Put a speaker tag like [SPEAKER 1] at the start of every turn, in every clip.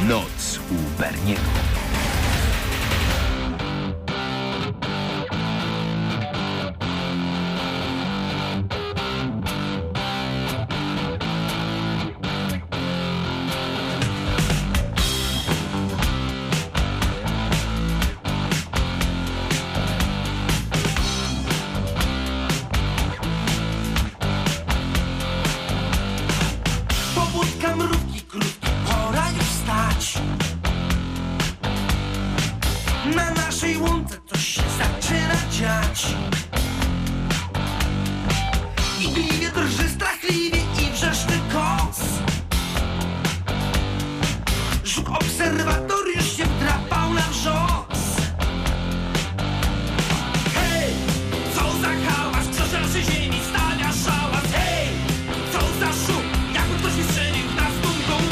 [SPEAKER 1] Noc u Berniego.
[SPEAKER 2] Na naszej łące coś się zaczyna dziać. Igliwie drży strachliwie i wrzeszczy kos. Żuk obserwator już się wdrapał na wrzos. Hej, co za hałas, ktoś na naszej ziemi stawia szałas. Hej, co za szum, jakby ktoś mi strzelił w nas dumką.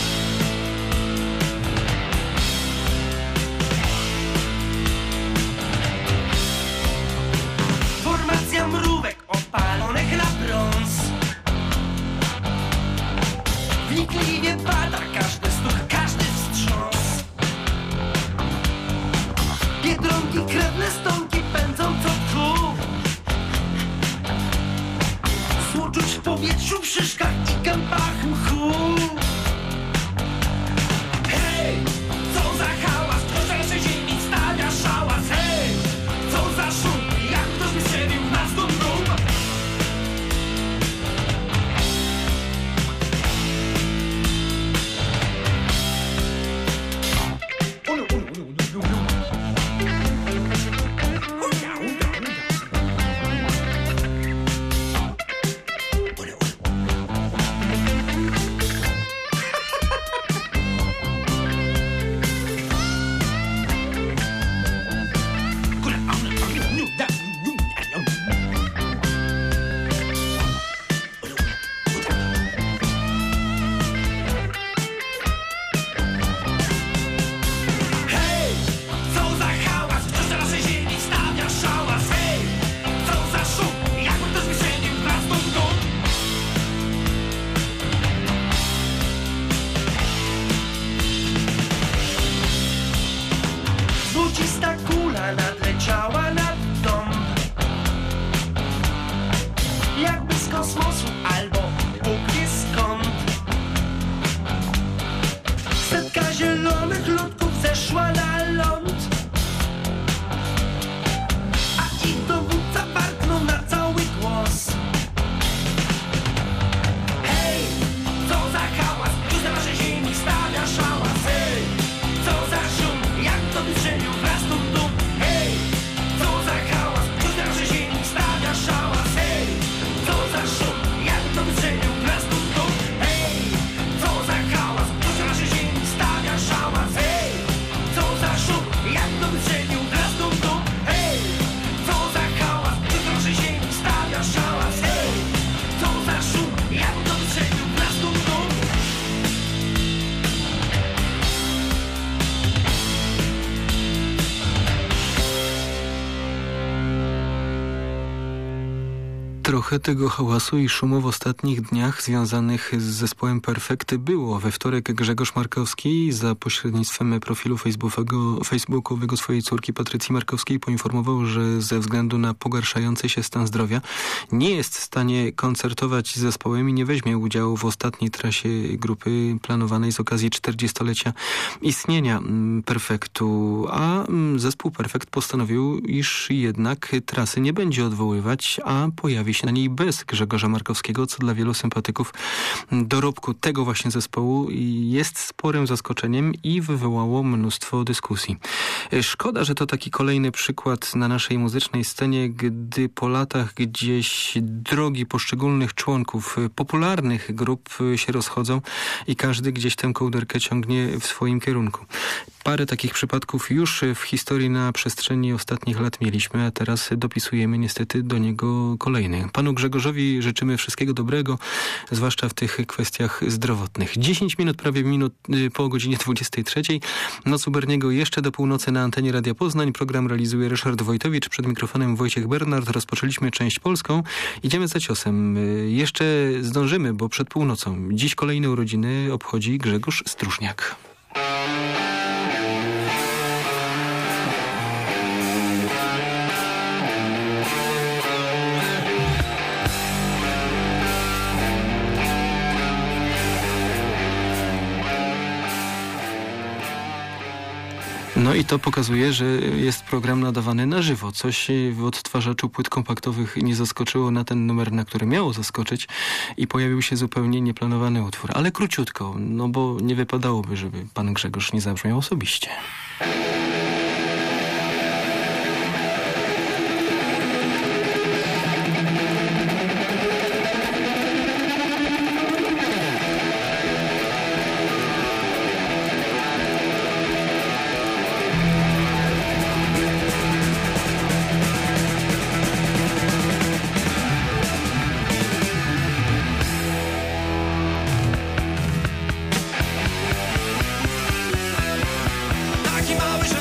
[SPEAKER 2] Formacja mrówek opalonych na brąz. Wnikliwie bada każdy stuk, każdy wstrząs. Biedronki, krewne stonki pędzą co tchu. Złoczuć w powietrzu, w szyszkach i kępach mchu. Hej, co za hałas, ktoś na naszej ziemi stawia szałas. Hej, co za szum, jak ktoś mi strzelił w nas dum dum. Złocista kula nadleciała nad dom. Jakby z kosmosu albo Bóg wie skąd. Setka zielonych ludków zeszła na ląd. A ich dowódca warknął na cały głos. Hej, co za hałas, już na naszej ziemi stawia szałas. Hej, co za szum, jak to wystrzelił w nas dum dum. Hej, co za hałas, już na naszej ziemi stawia szałas. Hej, co za szum, jak to wystrzelił w nas dum dum. Hej, co za hałas, już na naszej ziemi stawia szałas. Hej, co za szum, jak to wystrzelił w nas dum dum. Hej, co za hałas, już na naszej ziemi stawia szałas. Hej, co za szum, jak to wystrzelił w nas dum dum.
[SPEAKER 3] Trochę tego hałasu i szumu w ostatnich dniach związanych z zespołem Perfekty było. We wtorek Grzegorz Markowski za pośrednictwem profilu facebookowego swojej córki Patrycji Markowskiej poinformował, że ze względu na pogarszający się stan zdrowia nie jest w stanie koncertować z zespołem i nie weźmie udziału w ostatniej trasie grupy planowanej z okazji 40-lecia istnienia Perfektu. A zespół Perfekt postanowił, iż jednak trasy nie będzie odwoływać, a pojawi się na niej bez Grzegorza Markowskiego, co dla wielu sympatyków dorobku tego właśnie zespołu jest sporym zaskoczeniem i wywołało mnóstwo dyskusji. Szkoda, że to taki kolejny przykład na naszej muzycznej scenie, gdy po latach gdzieś drogi poszczególnych członków popularnych grup się rozchodzą i każdy gdzieś tę kołderkę ciągnie w swoim kierunku. Parę takich przypadków już w historii na przestrzeni ostatnich lat mieliśmy, a teraz dopisujemy niestety do niego kolejny. Panu Grzegorzowi życzymy wszystkiego dobrego, zwłaszcza w tych kwestiach zdrowotnych. 10 minut, prawie po godzinie 23. Noc u Berniego jeszcze do północy na antenie Radia Poznań. Program realizuje Ryszard Wojtowicz, przed mikrofonem Wojciech Bernard. Rozpoczęliśmy część polską. Idziemy za ciosem. Jeszcze zdążymy, bo przed północą. Dziś kolejne urodziny obchodzi Grzegorz Stróżniak. No i to pokazuje, że jest program nadawany na żywo. Coś w odtwarzaczu płyt kompaktowych nie zaskoczyło na ten numer, na który miało zaskoczyć i pojawił się zupełnie nieplanowany utwór. Ale króciutko, no bo nie wypadałoby, żeby pan Grzegorz nie zabrzmiał osobiście.
[SPEAKER 2] Taki mały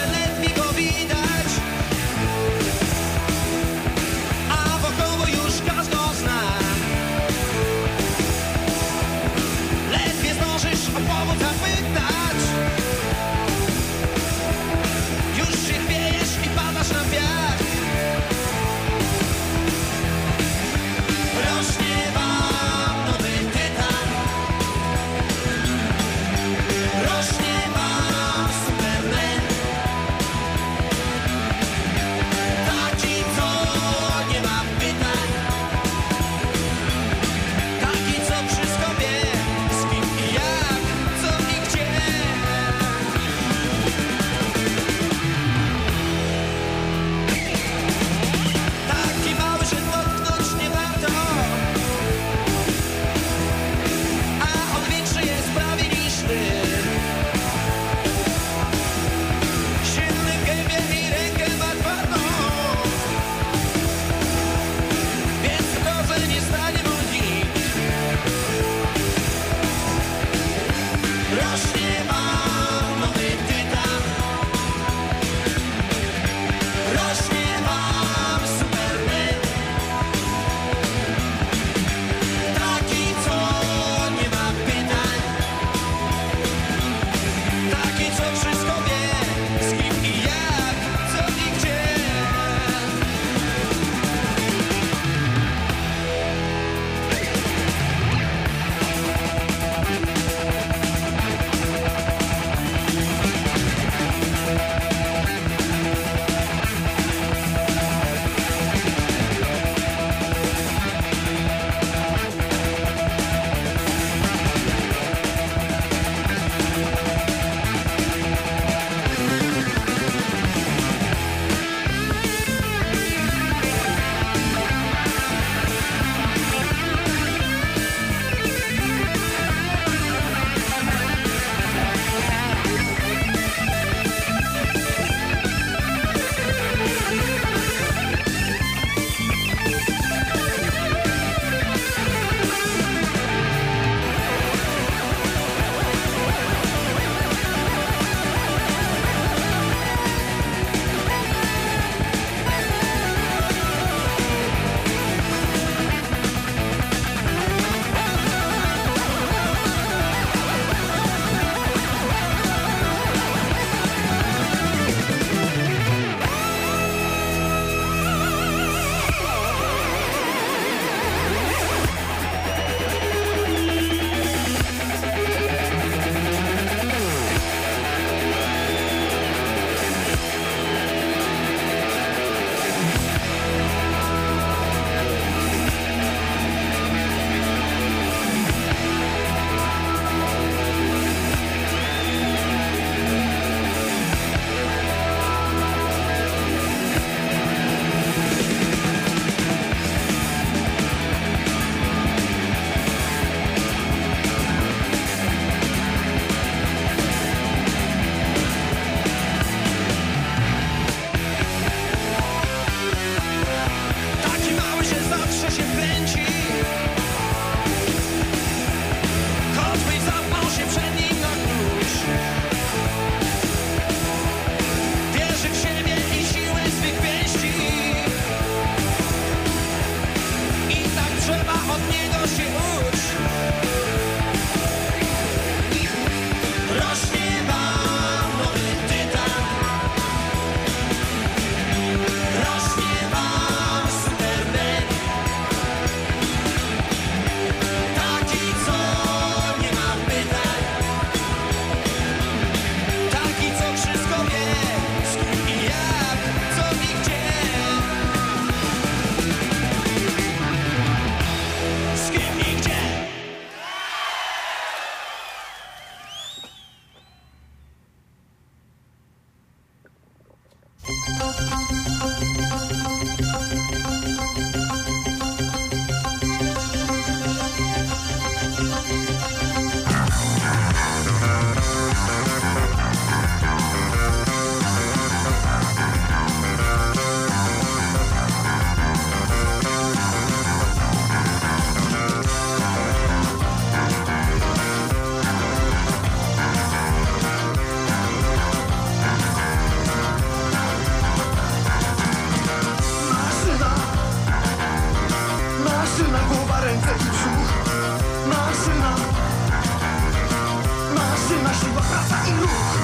[SPEAKER 2] praca i ruch.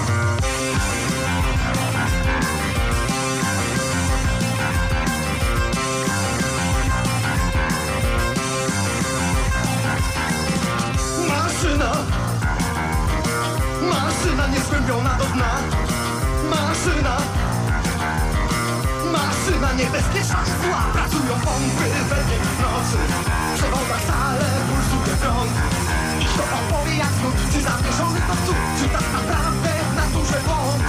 [SPEAKER 2] Maszyna niezgłębiona do dna. Maszyna niebezpieczna i zła. Pracują pompy we dzień w nocy. W przewodach stale pulsuje prąd. I kto opowie jak znów, czy zawieszony to cud, czy tak naprawdę w naturze błąd.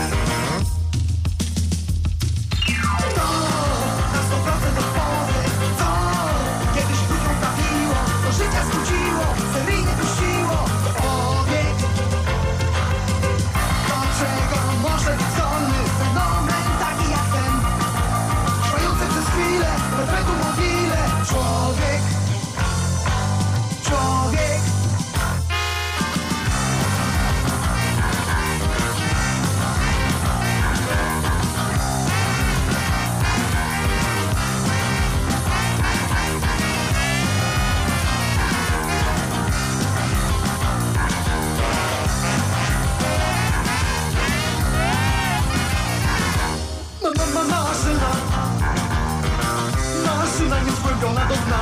[SPEAKER 2] To na 100% odpowie, co kiedyś ludziom trafiło, do życia skróciło, seryjnie puściło. Obiekt, do czego może być zdolny fenomen taki jak ten, trwający przez chwilę, perpetuum mobile. Człowiek, człowiek. Maszyna niezgłębiona do dna.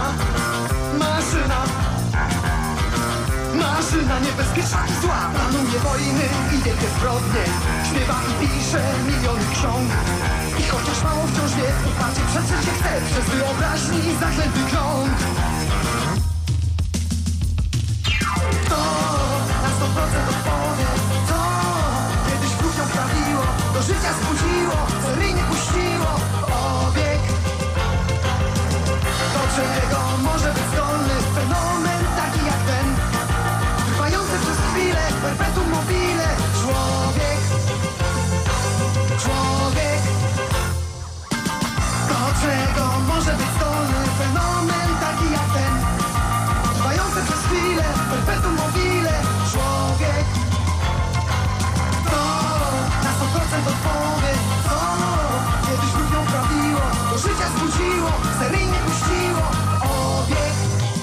[SPEAKER 2] Maszyna niebezpieczna i zła. Planuje wojny i wielkie zbrodnie. Śpiewa i pisze miliony ksiąg. I chociaż mało wciąż wie, uparcie przetrzeć się chce przez wyobraźni zaklęty krąg. To na 100% odpowie, co kiedyś ludziom prawiło, do życia zbudziło, seryjnie puściło. Obieg, do czego może być zdolny fenomen taki jak ten, trwający przez chwilę, perpetuum mobile. Człowiek, człowiek. Do czego może być zdolny fenomen taki jak ten, trwający przez chwilę, perpetuum mobile. Człowiek, to na 100% odpowie, co kiedyś ludziom prawiło, do życia zbudziło, seryjnie puściło. Obieg.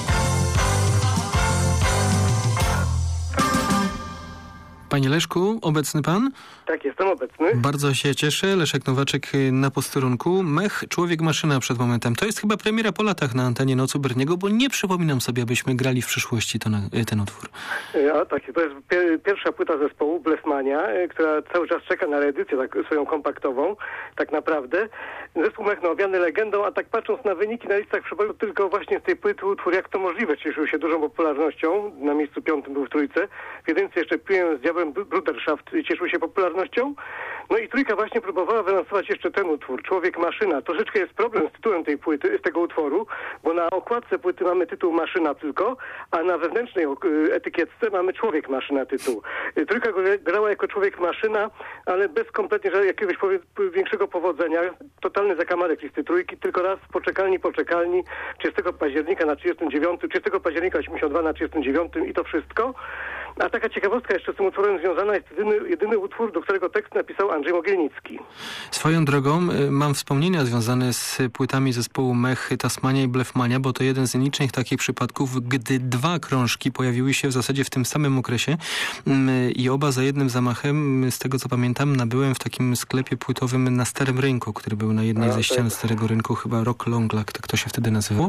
[SPEAKER 3] Panie Leszku, obecny pan?
[SPEAKER 1] Tak, jestem obecny.
[SPEAKER 3] Bardzo się cieszę. Leszek Nowaczek na posterunku. Mech, człowiek, maszyna przed momentem. To jest chyba premiera po latach na antenie Nocy Berniego, bo nie przypominam sobie, abyśmy grali w przyszłości ten utwór.
[SPEAKER 1] A tak, to jest pierwsza płyta zespołu Blefmania, która cały czas czeka na reedycję tak, swoją kompaktową, tak naprawdę. Zespół Mech owiany legendą, a tak patrząc na wyniki na listach przeboju, tylko właśnie z tej płyty utwór Jak to możliwe cieszył się dużą popularnością. Na miejscu 5 był w trójce. W jedynce jeszcze Piję z diabłem Bruderschaft cieszył się popularnością. No i trójka właśnie próbowała wylansować jeszcze ten utwór, Człowiek Maszyna. Troszeczkę jest problem z tytułem tej płyty, z tego utworu, bo na okładce płyty mamy tytuł Maszyna tylko, a na wewnętrznej etykietce mamy Człowiek Maszyna tytuł. Trójka grała jako Człowiek Maszyna, ale bez kompletnie jakiegoś większego powodzenia. Totalny zakamarek listy trójki, tylko raz po czekalni 30 października na 39, 30 października 82 na 39 i to wszystko. A taka ciekawostka jeszcze z tym utworem związana jest jedyny utwór, do którego tekst napisał Andrzej Mogilnicki.
[SPEAKER 3] Swoją drogą mam wspomnienia związane z płytami zespołu Mech, Tasmania i Blefmania, bo to jeden z nielicznych takich przypadków, gdy dwa krążki pojawiły się w zasadzie w tym samym okresie i oba za jednym zamachem, z tego co pamiętam, nabyłem w takim sklepie płytowym na Starym Rynku, który był na jednej ze ścian Starego Rynku, chyba Rock Long Luck, tak to się wtedy nazywało.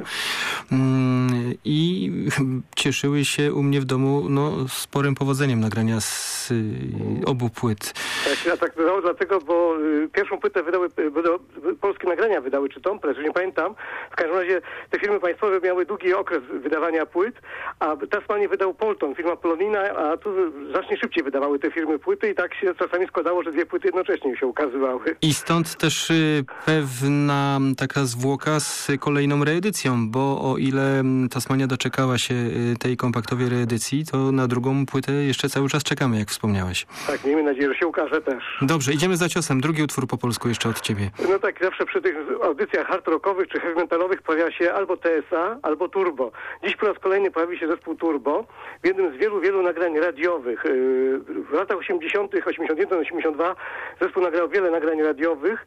[SPEAKER 3] I cieszyły się u mnie w domu sporym powodzeniem nagrania z obu płyt.
[SPEAKER 1] Tak, tak bywało dlatego, bo pierwszą płytę polskie nagrania wydały, czy Tompress, już nie pamiętam. W każdym razie te firmy państwowe miały długi okres wydawania płyt, a Tasmanię wydał Polton, firma Polonina, a tu znacznie szybciej wydawały te firmy płyty i tak się czasami składało, że dwie płyty jednocześnie się ukazywały.
[SPEAKER 3] I stąd też pewna taka zwłoka z kolejną reedycją, bo o ile Tasmania doczekała się tej kompaktowej reedycji, to na drugą płytę jeszcze cały czas czekamy, jak wspomniałeś.
[SPEAKER 1] Tak, miejmy nadzieję, że się ukaże też.
[SPEAKER 3] Dobrze, idziemy za ciosem. Drugi utwór po polsku jeszcze od ciebie.
[SPEAKER 1] No tak, zawsze przy tych audycjach hard rockowych czy heavy metalowych pojawia się albo TSA, albo Turbo. Dziś po raz kolejny pojawi się zespół Turbo w jednym z wielu nagrań radiowych. W latach 80., 81, 82 zespół nagrał wiele nagrań radiowych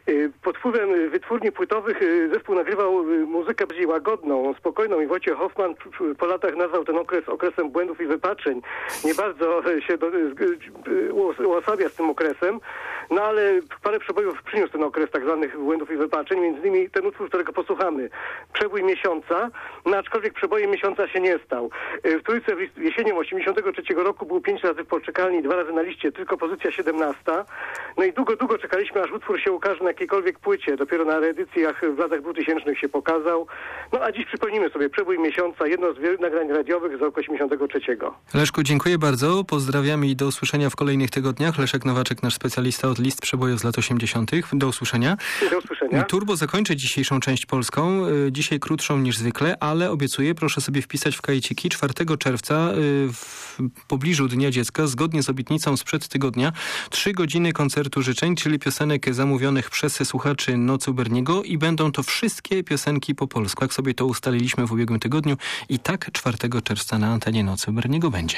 [SPEAKER 1] Pod wpływem wytwórni płytowych zespół nagrywał muzykę bardziej łagodną, spokojną i Wojciech Hoffman po latach nazwał ten okres okresem błędów i wypaczeń. Nie bardzo się uosabia z tym okresem, no ale parę przebojów przyniósł ten okres tak zwanych błędów i wypaczeń, między innymi ten utwór, którego posłuchamy, Przebój miesiąca, no aczkolwiek przebojem miesiąca się nie stał. W Trójce jesienią 1983 roku był 5 razy w poczekalni, 2 razy na liście, tylko pozycja 17. No i długo czekaliśmy, aż utwór się ukaże na jakiejkolwiek płycie. Dopiero na reedycjach w latach 2000 się pokazał. No a dziś przypomnimy sobie Przebój miesiąca, jedno z nagrań radiowych z roku 1983.
[SPEAKER 3] Leszku, dziękuję bardzo. Pozdrawiam i do usłyszenia w kolejnych tygodniach. Leszek Nowaczek, nasz specjalista od list przebojów z lat 80. Do usłyszenia.
[SPEAKER 1] Do usłyszenia.
[SPEAKER 3] Turbo zakończy dzisiejszą część polską. Dzisiaj krótszą niż zwykle, ale obiecuję, proszę sobie wpisać w kajciki 4 czerwca w pobliżu Dnia Dziecka, zgodnie z obietnicą sprzed tygodnia, 3 godziny koncertu życzeń, czyli piosenek zamówionych przez słuchaczy Nocy u Berniego i będą to wszystkie piosenki po polsku. Tak sobie to ustaliliśmy w ubiegłym tygodniu i tak 4 czerwca na antenie Nocy u Berniego będzie.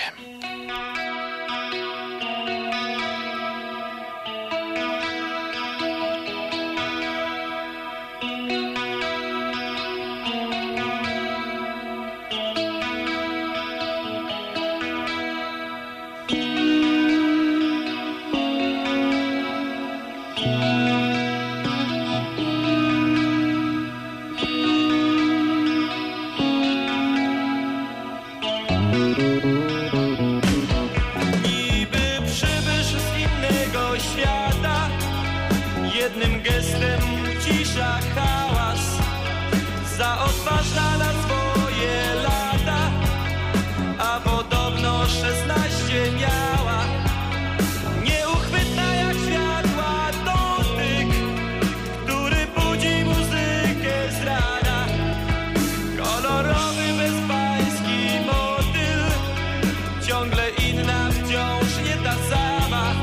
[SPEAKER 2] Jednym gestem cisza hałas, za odważna na swoje lata, a podobno 16 miała. Nieuchwytna jak światła dotyk, który budzi muzykę z rana. Kolorowy bezpański motyl, ciągle inna, wciąż nie ta sama.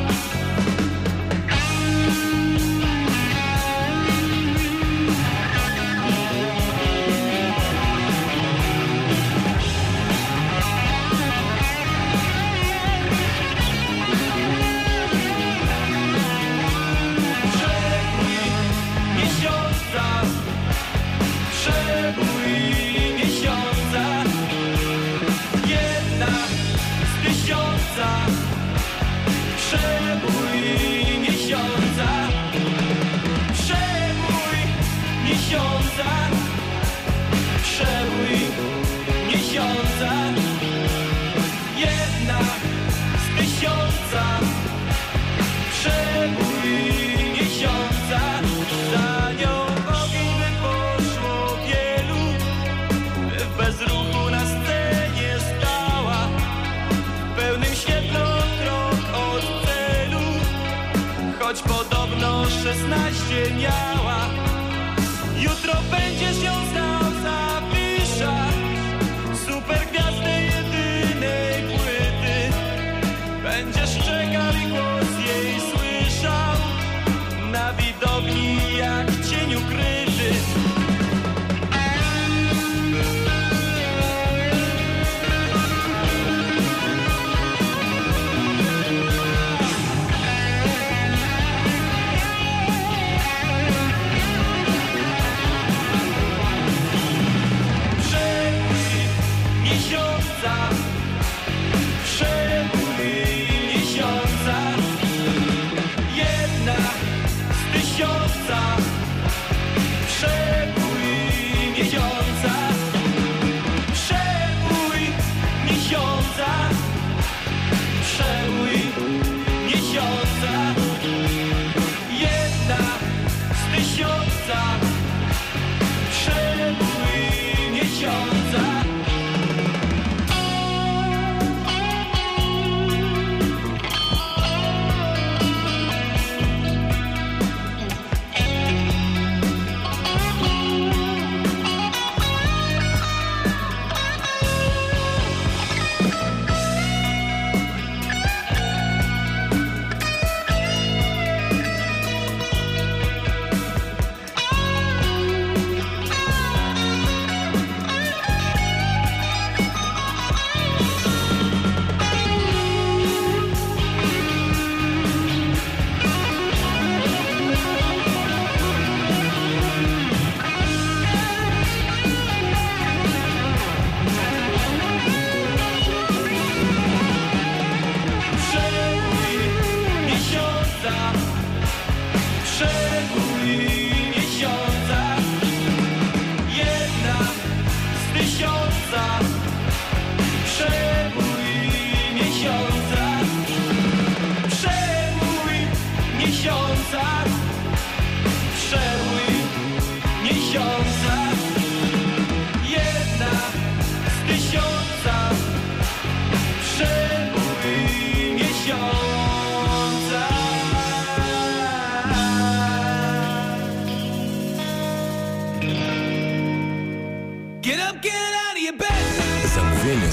[SPEAKER 2] Choć podobno 16 miała, jutro będziesz ją znał, zapisza super gwiazdę jedynej płyty. Będziesz czekał i głos jej słyszał na widowni jak cień ukryty.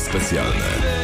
[SPEAKER 4] specjalne.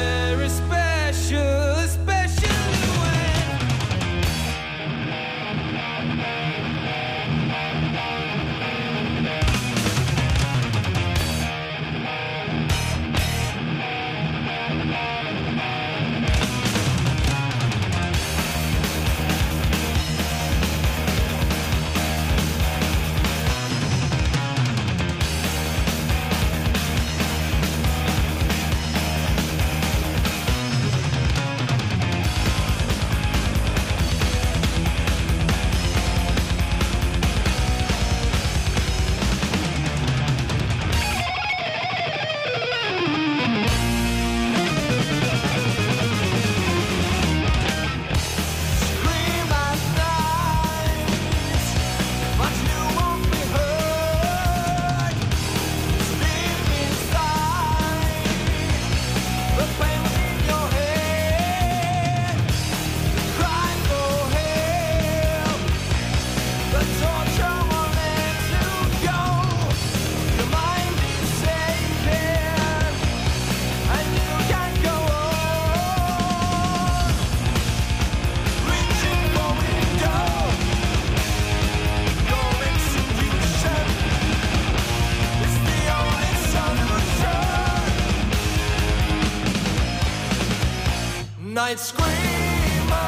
[SPEAKER 2] Night Screamer,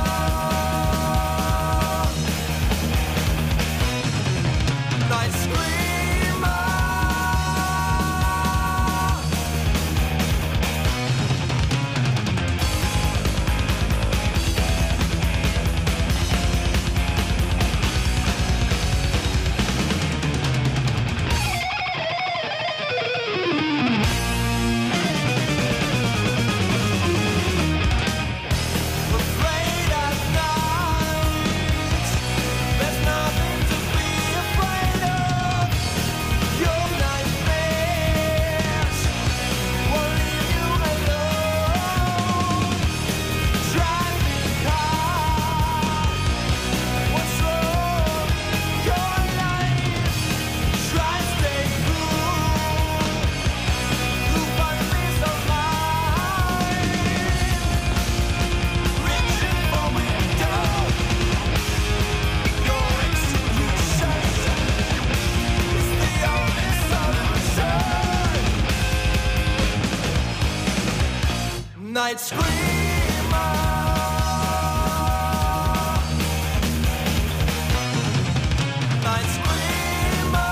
[SPEAKER 2] Night Screamer. Night Screamer, Night Screamer.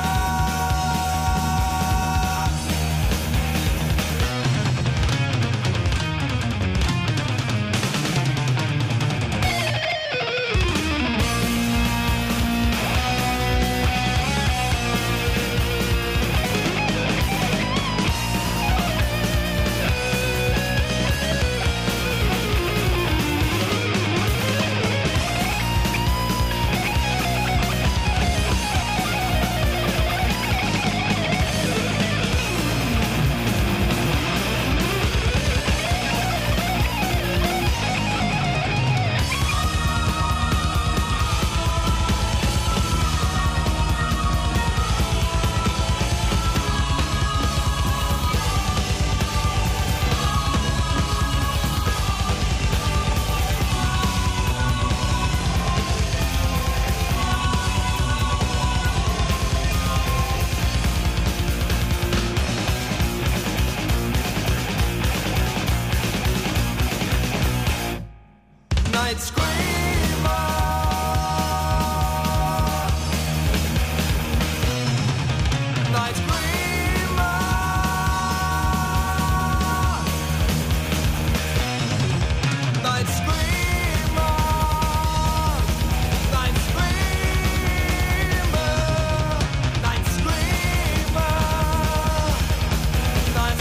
[SPEAKER 2] Night Screamer, Night Screamer, Night Screamer, Night Screamer, Night Screamer, Night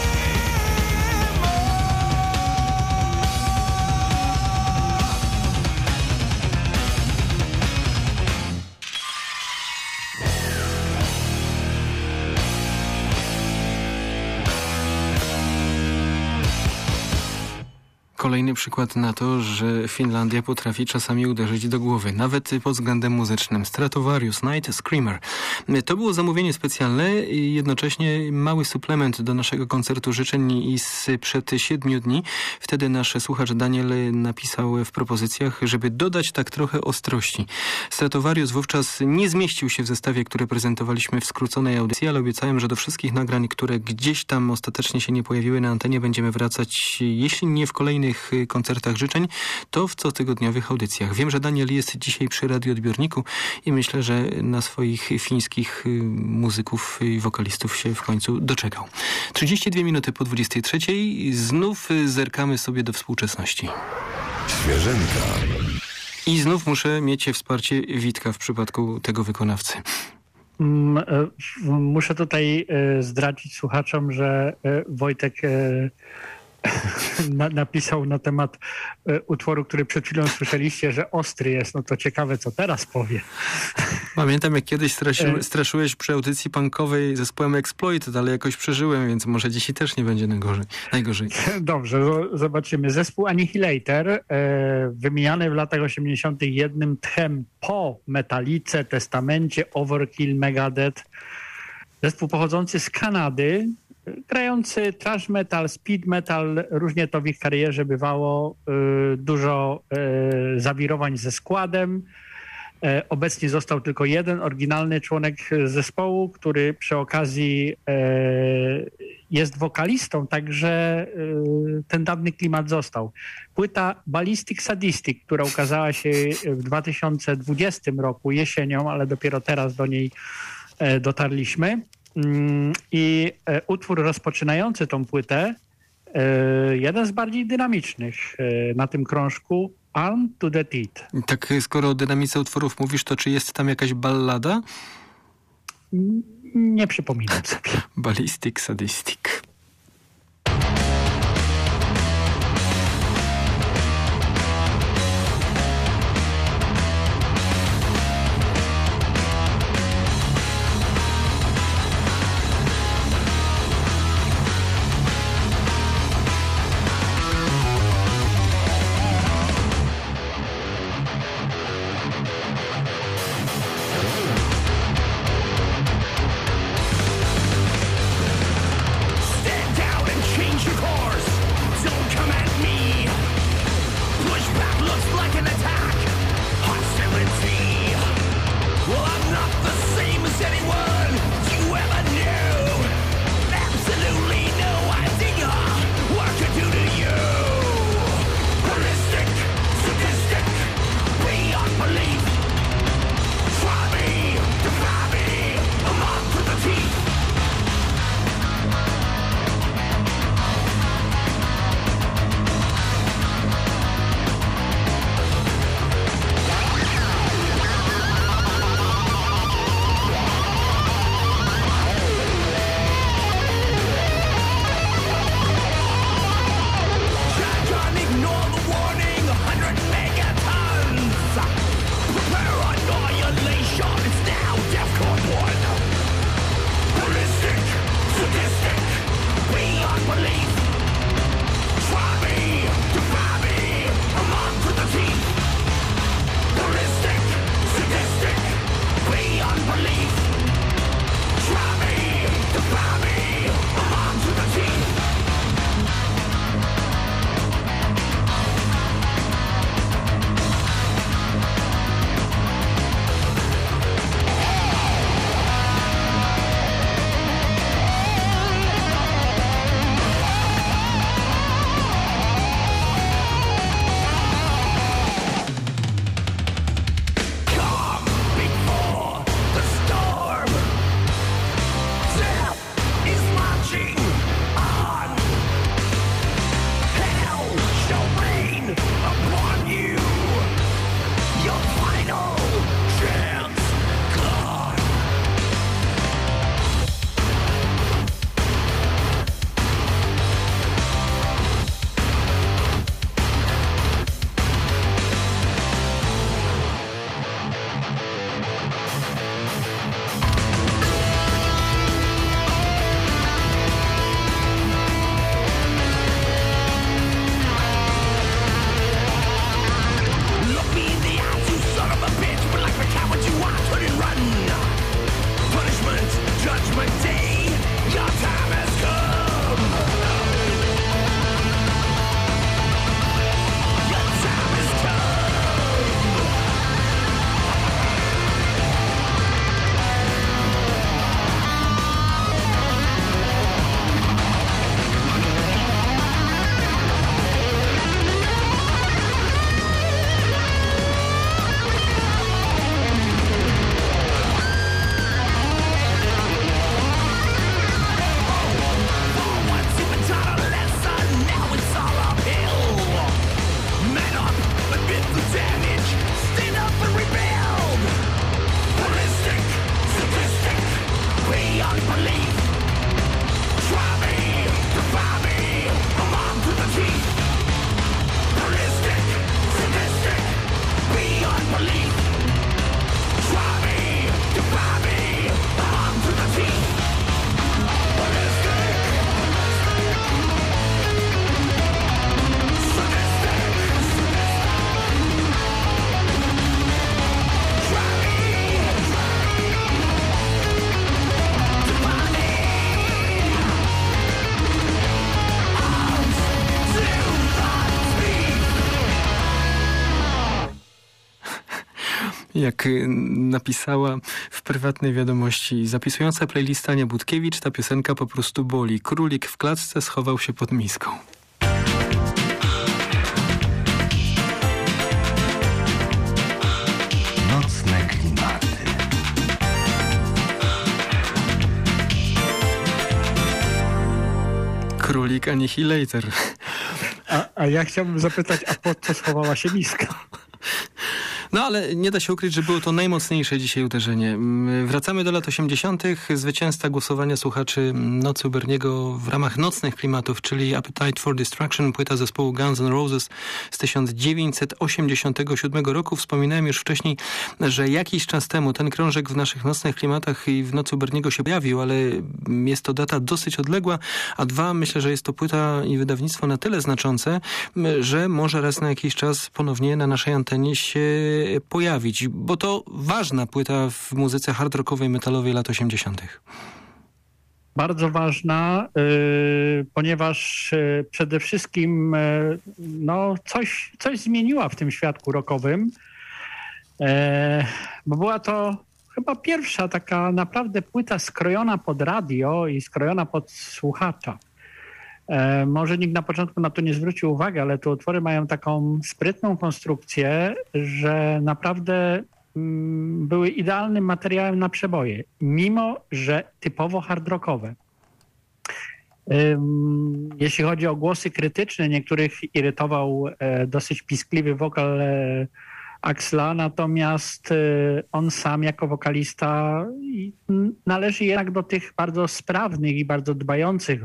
[SPEAKER 2] Screamer.
[SPEAKER 3] Kolejny przykład na to, że Finlandia potrafi czasami uderzyć do głowy, nawet pod względem muzycznym. Stratovarius Night Screamer. To było zamówienie specjalne i jednocześnie mały suplement do naszego koncertu życzeń sprzed 7 dni. Wtedy nasz słuchacz Daniel napisał w propozycjach, żeby dodać tak trochę ostrości. Stratovarius wówczas nie zmieścił się w zestawie, który prezentowaliśmy w skróconej audycji, ale obiecałem, że do wszystkich nagrań, które gdzieś tam ostatecznie się nie pojawiły na antenie, będziemy wracać, jeśli nie w kolejnych koncertach życzeń, to w cotygodniowych audycjach. Wiem, że Daniel jest dzisiaj przy radioodbiorniku i myślę, że na swoich fińskich muzyków i wokalistów się w końcu doczekał. 32 minuty po 23. Znów zerkamy sobie do współczesności.
[SPEAKER 4] Świeżynka.
[SPEAKER 3] I znów muszę mieć wsparcie Witka w przypadku tego wykonawcy.
[SPEAKER 5] Muszę tutaj zdradzić słuchaczom, że Wojtek napisał na temat utworu, który przed chwilą słyszeliście, że ostry jest. No to ciekawe, co teraz powie.
[SPEAKER 3] Pamiętam, jak kiedyś straszyłeś przy audycji punkowej zespołem Exploited, ale jakoś przeżyłem, więc może dzisiaj też nie będzie najgorzej.
[SPEAKER 5] Dobrze, zobaczymy. Zespół Annihilator, wymieniany w latach 80. jednym tchem po Metalice, Testamencie, Overkill, Megadeth. Zespół pochodzący z Kanady, grający thrash metal, speed metal, różnie to w ich karierze bywało, dużo zawirowań ze składem. Obecnie został tylko jeden oryginalny członek zespołu, który przy okazji jest wokalistą, także ten dawny klimat został. Płyta Ballistic Sadistic, która ukazała się w 2020 roku jesienią, ale dopiero teraz do niej dotarliśmy. I utwór rozpoczynający tą płytę, jeden z bardziej dynamicznych na tym krążku, Armed to the Teeth.
[SPEAKER 3] Tak, skoro o dynamice utworów mówisz, to czy jest tam jakaś ballada?
[SPEAKER 5] Nie przypominam sobie.
[SPEAKER 3] Ballistic Sadistic. Jak napisała w prywatnej wiadomości zapisująca playlista Ania Budkiewicz, ta piosenka po prostu boli. Królik w klatce schował się pod miską.
[SPEAKER 4] Nocne klimaty.
[SPEAKER 3] Królik Annihilator.
[SPEAKER 5] A ja chciałbym zapytać, a po co schowała się miska?
[SPEAKER 3] No ale nie da się ukryć, że było to najmocniejsze dzisiaj uderzenie. Wracamy do lat 80. Zwycięzca głosowania słuchaczy Nocy u Berniego w ramach nocnych klimatów, czyli Appetite for Destruction, płyta zespołu Guns N' Roses z 1987 roku. Wspominałem już wcześniej, że jakiś czas temu ten krążek w naszych nocnych klimatach i w Nocy u Berniego się pojawił, ale jest to data dosyć odległa, a dwa, myślę, że jest to płyta i wydawnictwo na tyle znaczące, że może raz na jakiś czas ponownie na naszej antenie się pojawić, bo to ważna płyta w muzyce hard rockowej, metalowej lat 80.
[SPEAKER 5] Bardzo ważna, ponieważ przede wszystkim coś zmieniła w tym świadku rockowym, bo była to chyba pierwsza taka naprawdę płyta skrojona pod radio i skrojona pod słuchacza. Może nikt na początku na to nie zwrócił uwagi, ale te utwory mają taką sprytną konstrukcję, że naprawdę były idealnym materiałem na przeboje, mimo że typowo hard rockowe. Jeśli chodzi o głosy krytyczne, niektórych irytował dosyć piskliwy wokal Axla, natomiast on sam jako wokalista należy jednak do tych bardzo sprawnych i bardzo dbających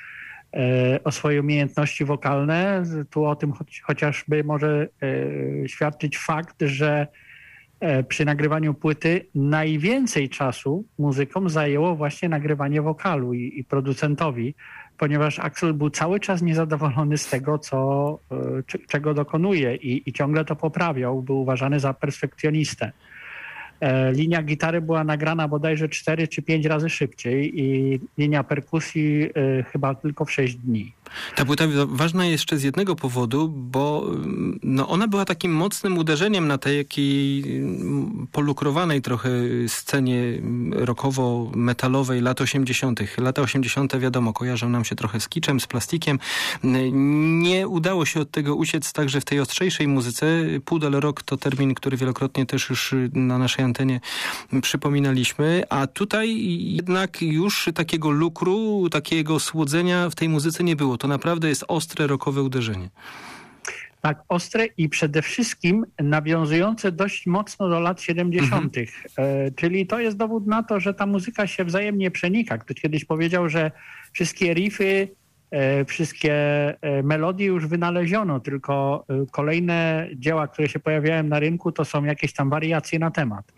[SPEAKER 5] o swoje umiejętności wokalne. Tu o tym chociażby może świadczyć fakt, że przy nagrywaniu płyty najwięcej czasu muzykom zajęło właśnie nagrywanie wokalu i producentowi, ponieważ Axl był cały czas niezadowolony z tego, czego dokonuje i ciągle to poprawiał. Był uważany za perfekcjonistę. Linia gitary była nagrana bodajże 4 czy 5 razy szybciej i linia perkusji chyba tylko w 6 dni.
[SPEAKER 3] Ta płyta ważna jeszcze z jednego powodu, bo ona była takim mocnym uderzeniem na tej jakiej polukrowanej trochę scenie rockowo-metalowej lat 80. Lata 80. wiadomo, kojarzą nam się trochę z kiczem, z plastikiem. Nie udało się od tego uciec także w tej ostrzejszej muzyce. Poodle rock to termin, który wielokrotnie też już na naszej antenie przypominaliśmy, a tutaj jednak już takiego lukru, takiego słodzenia w tej muzyce nie było. To naprawdę jest ostre rockowe uderzenie.
[SPEAKER 5] Tak, ostre i przede wszystkim nawiązujące dość mocno do lat 70. Czyli to jest dowód na to, że ta muzyka się wzajemnie przenika. Ktoś kiedyś powiedział, że wszystkie riffy, wszystkie melodie już wynaleziono, tylko kolejne dzieła, które się pojawiają na rynku, to są jakieś tam wariacje na temat.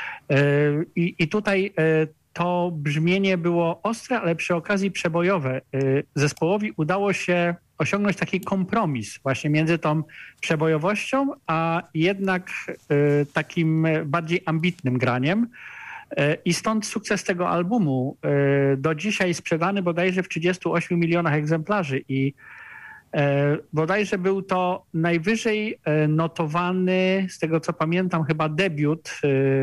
[SPEAKER 5] I tutaj to brzmienie było ostre, ale przy okazji przebojowe. Zespołowi udało się osiągnąć taki kompromis właśnie między tą przebojowością, a jednak takim bardziej ambitnym graniem. I stąd sukces tego albumu. Do dzisiaj sprzedany bodajże w 38 milionach egzemplarzy i bodajże był to najwyżej notowany, z tego co pamiętam, chyba debiut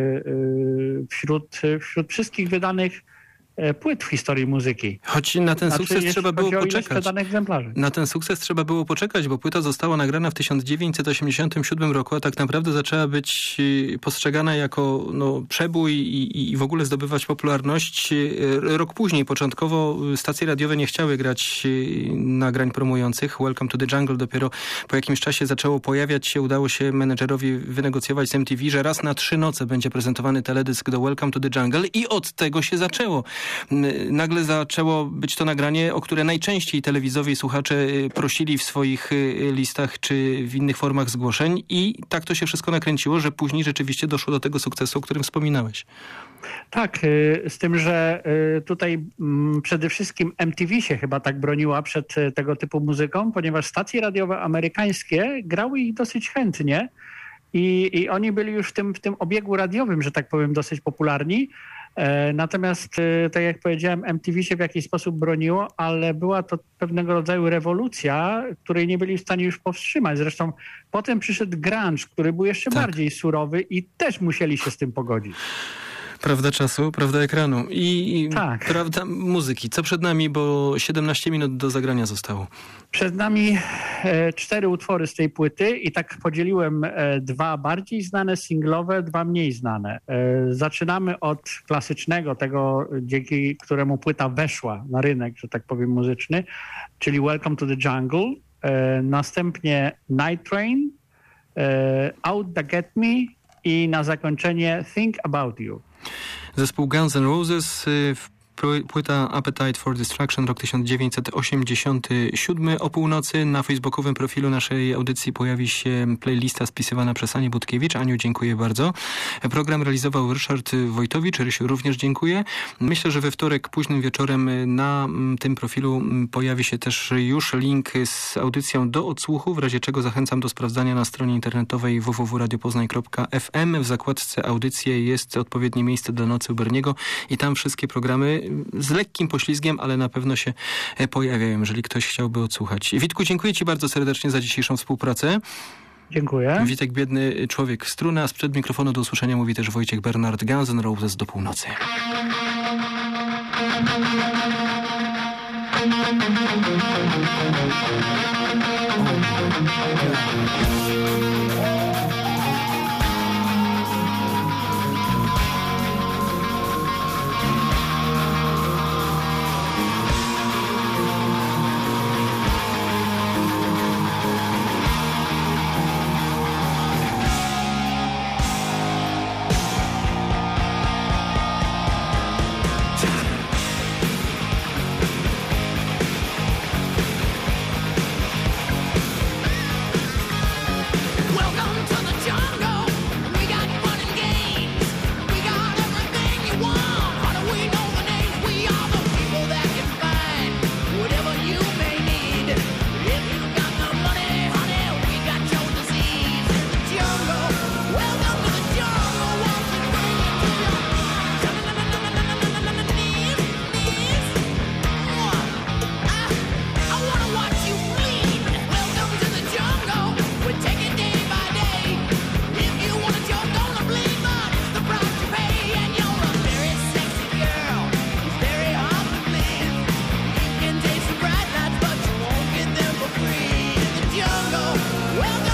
[SPEAKER 5] wśród wszystkich wydanych płyt w historii muzyki.
[SPEAKER 3] Choć na ten sukces trzeba było poczekać. Na ten sukces trzeba było poczekać, bo płyta została nagrana w 1987 roku, a tak naprawdę zaczęła być postrzegana jako przebój i w ogóle zdobywać popularność rok później. Początkowo stacje radiowe nie chciały grać nagrań promujących. Welcome to the Jungle dopiero po jakimś czasie zaczęło pojawiać się. Udało się menedżerowi wynegocjować z MTV, że raz na 3 noce będzie prezentowany teledysk do Welcome to the Jungle i od tego się zaczęło. Nagle zaczęło być to nagranie, o które najczęściej telewizowi słuchacze prosili w swoich listach czy w innych formach zgłoszeń i tak to się wszystko nakręciło, że później rzeczywiście doszło do tego sukcesu, o którym wspominałeś.
[SPEAKER 5] Tak, z tym, że tutaj przede wszystkim MTV się chyba tak broniła przed tego typu muzyką, ponieważ stacje radiowe amerykańskie grały ich dosyć chętnie i oni byli już w tym obiegu radiowym, że tak powiem, dosyć popularni. Natomiast, tak jak powiedziałem, MTV się w jakiś sposób broniło, ale była to pewnego rodzaju rewolucja, której nie byli w stanie już powstrzymać. Zresztą potem przyszedł grunge, który był jeszcze bardziej surowy i też musieli się z tym pogodzić.
[SPEAKER 3] Prawda czasu, prawda ekranu i
[SPEAKER 5] tak.
[SPEAKER 3] Prawda muzyki. Co przed nami, bo 17 minut do zagrania zostało.
[SPEAKER 5] Przed nami 4 utwory z tej płyty i tak podzieliłem 2 bardziej znane singlowe, 2 mniej znane. Zaczynamy od klasycznego, tego dzięki któremu płyta weszła na rynek, że tak powiem, muzyczny, czyli Welcome to the Jungle. Następnie Night Train, Out Da Get Me i na zakończenie Think About You.
[SPEAKER 3] Zespół Guns N' Roses, płyta Appetite for Destruction, rok 1987. O północy na facebookowym profilu naszej audycji pojawi się playlista spisywana przez Anię Budkiewicz. Aniu, dziękuję bardzo. Program realizował Ryszard Wojtowicz. Rysiu, również dziękuję. Myślę, że we wtorek późnym wieczorem na tym profilu pojawi się też już link z audycją do odsłuchu, w razie czego zachęcam do sprawdzania na stronie internetowej www.radiopoznań.fm. W zakładce audycje jest odpowiednie miejsce dla Nocy u Berniego i tam wszystkie programy z lekkim poślizgiem, ale na pewno się pojawiają, jeżeli ktoś chciałby odsłuchać. Witku, dziękuję Ci bardzo serdecznie za dzisiejszą współpracę.
[SPEAKER 5] Dziękuję.
[SPEAKER 3] Witek Biedny, człowiek struna. Sprzed mikrofonu do usłyszenia mówi też Wojciech Bernard. Guns N' Roses do północy.
[SPEAKER 2] Welcome